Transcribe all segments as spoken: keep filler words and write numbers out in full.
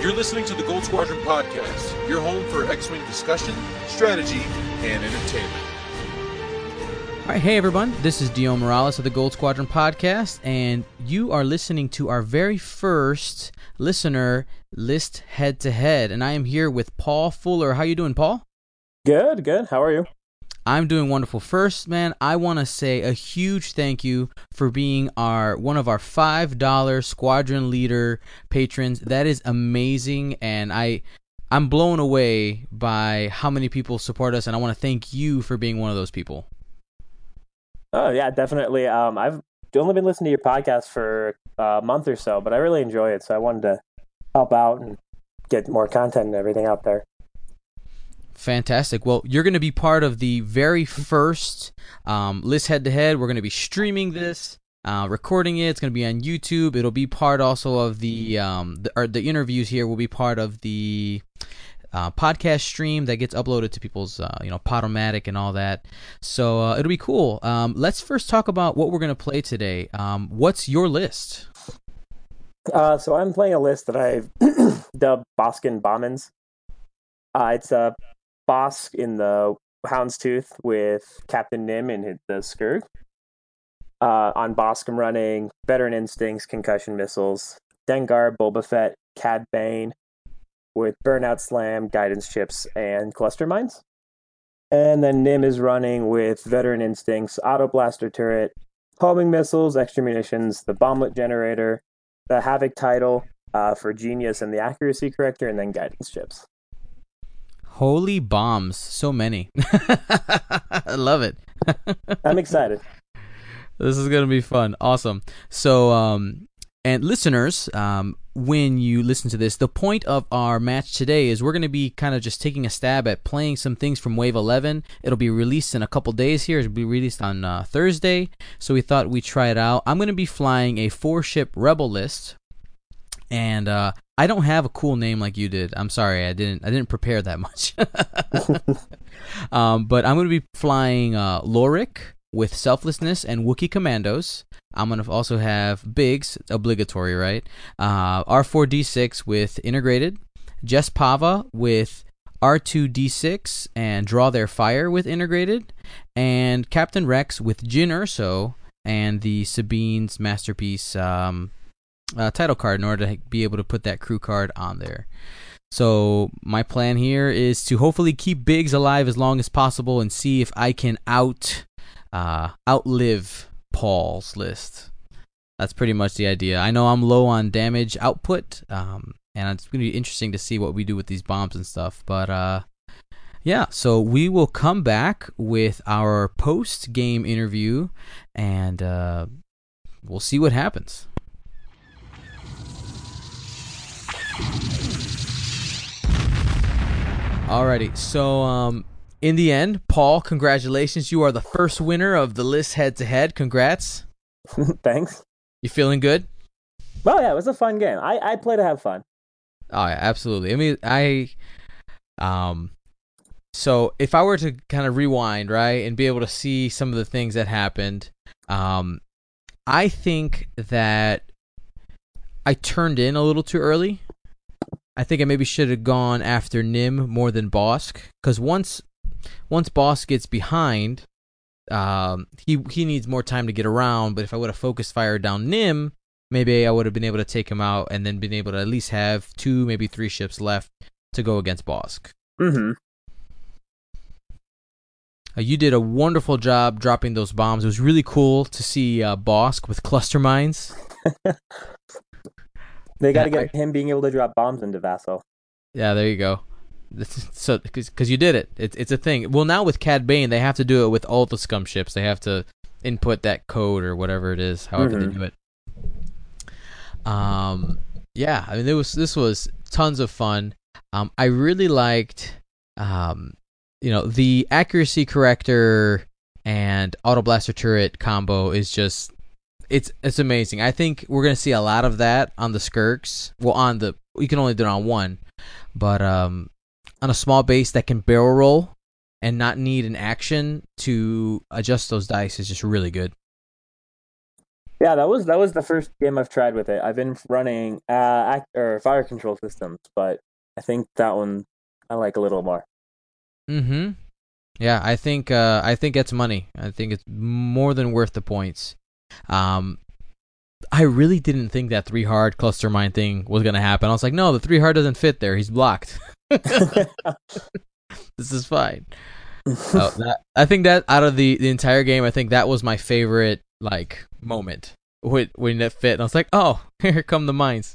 You're listening to the Gold Squadron Podcast, your home for X-Wing discussion, strategy, and entertainment. All right, hey everyone, this is Dio Morales of the Gold Squadron Podcast, and you are listening to our very first listener list head-to-head, and I am here with Paul Fuller. How you doing, Paul? Good, good. How are you? I'm doing wonderful. First, man, I want to say a huge thank you for being our one of our five dollar Squadron Leader patrons. That is amazing, and I, I'm blown away by how many people support us, and I want to thank you for being one of those people. Oh, yeah, definitely. Um, I've only been listening to your podcast for a month or so, but I really enjoy it, so I wanted to help out and get more content and everything out there. Fantastic. Well, you're going to be part of the very first um, list head-to-head. We're going to be streaming this, uh, recording it. It's going to be on YouTube. It'll be part also of the, um, the, or the interviews here will be part of the uh, podcast stream that gets uploaded to people's, uh, you know, Podomatic and all that. So uh, it'll be cool. Um, let's first talk about what we're going to play today. Um, what's your list? Uh, so I'm playing a list that I've dubbed Boskin Bombins. Uh, it's a Bosk in the Houndstooth with Captain Nim in the Skirk. Uh, on Bosk, I'm running Veteran Instincts, Concussion Missiles, Dengar, Boba Fett, Cad Bane with Burnout Slam, Guidance Chips, and Cluster Mines. And then Nim is running with Veteran Instincts, Auto Blaster Turret, Homing Missiles, Extra Munitions, the Bomblet Generator, the Havoc Title uh, for Genius and the Accuracy Corrector, and then Guidance Chips. Holy bombs. So many. I love it. I'm excited. This is going to be fun. Awesome. So, um, and listeners, um, when you listen to this, the point of our match today is we're going to be kind of just taking a stab at playing some things from Wave eleven. It'll be released in a couple days here. It'll be released on uh, Thursday. So we thought we'd try it out. I'm going to be flying a four-ship Rebel list. And uh, I don't have a cool name like you did. I'm sorry, I didn't. I didn't prepare that much. um, but I'm going to be flying uh, Lorik with Selflessness and Wookiee Commandos. I'm going to also have Biggs, it's obligatory, right? Uh, R four D six with Integrated, Jess Pava with R two D six and Draw Their Fire with Integrated, and Captain Rex with Jyn Erso and the Sabine's Masterpiece. Um, Uh, title card in order to be able to put that crew card on there. So my plan here is to hopefully keep Biggs alive as long as possible and see if I can out uh, outlive Paul's list. That's pretty much the idea. I know I'm low on damage output, um, and it's going to be interesting to see what we do with these bombs and stuff. But uh, yeah, so we will come back with our post-game interview, and uh, we'll see what happens. Alrighty, so um, in the end, Paul, congratulations. You are the first winner of the list head-to-head. Congrats. Thanks. You feeling good? Well, yeah, it was a fun game. I, I play to have fun. Oh, yeah, absolutely. I mean, I... um, So if I were to kind of rewind, right, and be able to see some of the things that happened, um, I think that I turned in a little too early. I think I maybe should have gone after Nim more than Bosk, because once once Bosk gets behind, um, he he needs more time to get around. But if I would have focused fire down Nim, maybe I would have been able to take him out and then been able to at least have two, maybe three ships left to go against Bosk. Mm-hmm. Uh, you did a wonderful job dropping those bombs. It was really cool to see uh, Bosk with cluster mines. They got to get him being able to drop bombs into Vassal. Yeah, there you go. So, because you did it. It's it's a thing. Well, now with Cad Bane, they have to do it with all the scum ships. They have to input that code or whatever it is, however mm-hmm. they do it. Um, yeah, I mean, it was this was tons of fun. Um, I really liked, um, you know, the accuracy corrector and auto blaster turret combo is just. It's it's amazing. I think we're gonna see a lot of that on the Skirks. Well, on the you can only do it on one, but um, on a small base that can barrel roll and not need an action to adjust those dice is just really good. Yeah, that was that was the first game I've tried with it. I've been running uh act, or fire control systems, but I think that one I like a little more. Mm-hmm. Yeah, I think uh, I think it's money. I think it's more than worth the points. Um, I really didn't think that three hard cluster mine thing was gonna happen. I was like, no, the three hard doesn't fit there. He's blocked. This is fine. Oh, that, I think that out of the, the entire game, I think that was my favorite like moment when when it fit. And I was like, oh, here come the mines.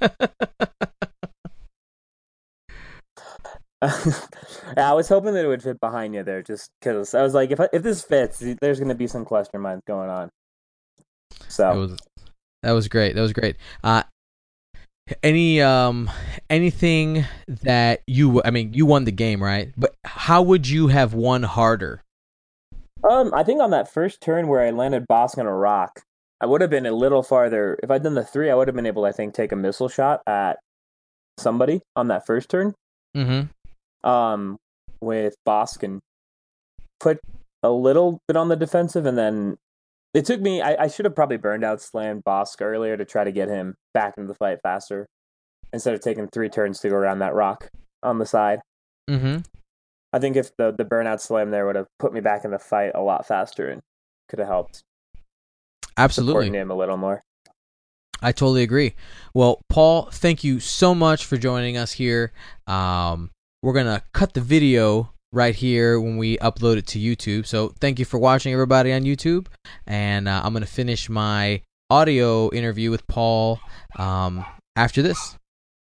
Yeah, I was hoping that it would fit behind you there, just because I was like, if I, if this fits, there's going to be some cluster mines going on. So That was that was great. That was great. Uh, any um anything that you I mean you won the game, right? But how would you have won harder? Um, I think on that first turn where I landed Bosk on a rock, I would have been a little farther. If I'd done the three, I would have been able, I think, take a missile shot at somebody on that first turn. Mm-hmm. Um, with Bosk and put a little bit on the defensive, and then it took me. I, I should have probably burned out slammed Bosk earlier to try to get him back into the fight faster, instead of taking three turns to go around that rock on the side. Mm-hmm. I think if the the burnout slam there would have put me back in the fight a lot faster and could have helped. Absolutely. Supporting him a little more. I totally agree. Well, Paul, thank you so much for joining us here. Um, we're going to cut the video right here when we upload it to YouTube. So thank you for watching, everybody on YouTube. And uh, I'm going to finish my audio interview with Paul um, after this.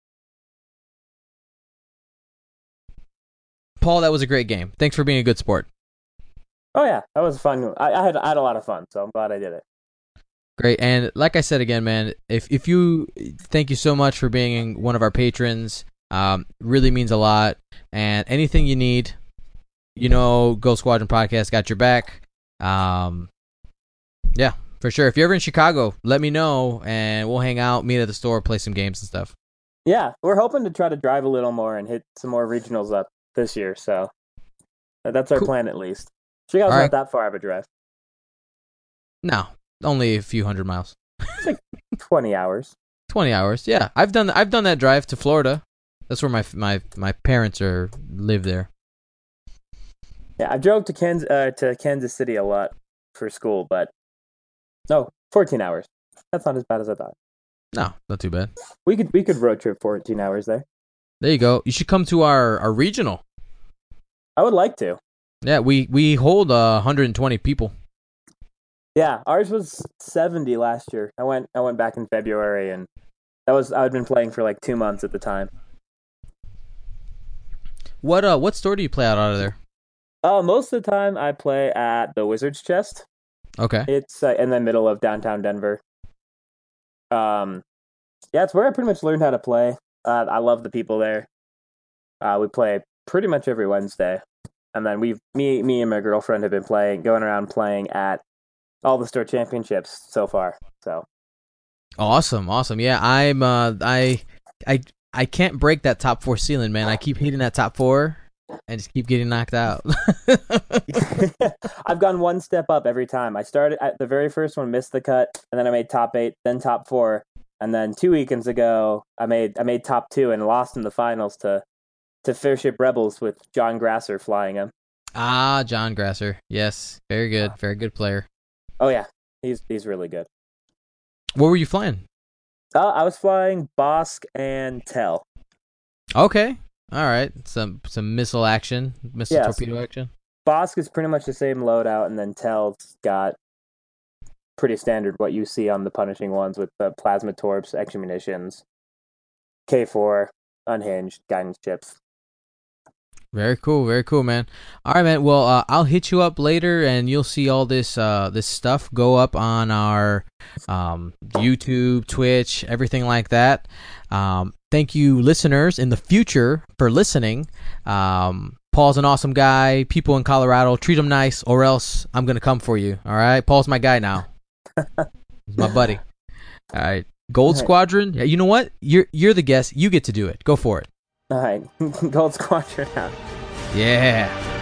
Paul, that was a great game. Thanks for being a good sport. Oh, yeah. That was fun. I, I, had, I had a lot of fun, so I'm glad I did it. Great. And like I said again, man, if if you thank you so much for being one of our patrons. Um, really means a lot. And anything you need, you know, Ghost Squadron Podcast got your back. Um, yeah, for sure. If you're ever in Chicago, let me know, and we'll hang out, meet at the store, play some games and stuff. Yeah, we're hoping to try to drive a little more and hit some more regionals up this year. So that's our cool. plan, at least. Chicago's All not right. that far of a drive. No, only a few hundred miles. It's like twenty hours. Twenty hours. Yeah, I've done. I've done that drive to Florida. That's where my my my parents are live there. Yeah, I drove to Kansas uh, to Kansas City a lot for school, but no, fourteen hours. That's not as bad as I thought. No, not too bad. We could we could road trip fourteen hours there. There you go. You should come to our, our regional. I would like to. Yeah, we we hold uh, one hundred twenty people. Yeah, ours was seventy last year. I went I went back in February, and that was I'd been playing for like two months at the time. What uh what store do you play out out of there? Uh, most of the time I play at the Wizard's Chest. Okay. It's uh, in the middle of downtown Denver. Um, yeah, it's where I pretty much learned how to play. Uh, I love the people there. Uh, we play pretty much every Wednesday, and then we, me, me and my girlfriend have been playing, going around playing at all the store championships so far. So awesome, awesome. Yeah, I'm. Uh, I, I, I can't break that top four ceiling, man. I keep hitting that top four and just keep getting knocked out. I've gone one step up every time. I started at the very first one, missed the cut, and then I made top eight, then top four, and then two weekends ago, I made I made top two and lost in the finals to to Fairship Rebels with John Grasser flying him. Ah, John Grasser. Yes, very good, very good player. Oh yeah, he's he's really good. What were you flying? Uh, I was flying Bosk and Tell. Okay. All right. Some some missile action, missile yes. torpedo action. Bosk is pretty much the same loadout, and then Tell's got pretty standard what you see on the punishing ones with the plasma torps, extra munitions, K four, unhinged, guidance chips. Very cool, very cool, man. All right, man. Well, uh, I'll hit you up later, and you'll see all this uh, this stuff go up on our um, YouTube, Twitch, everything like that. Um, thank you, listeners, in the future for listening. Um, Paul's an awesome guy. People in Colorado, treat him nice, or else I'm gonna come for you. All right, Paul's my guy now. He's my buddy. All right, Gold Squadron. Yeah, you know what? You're you're the guest. You get to do it. Go for it. All right, Gold Squadron out. Yeah.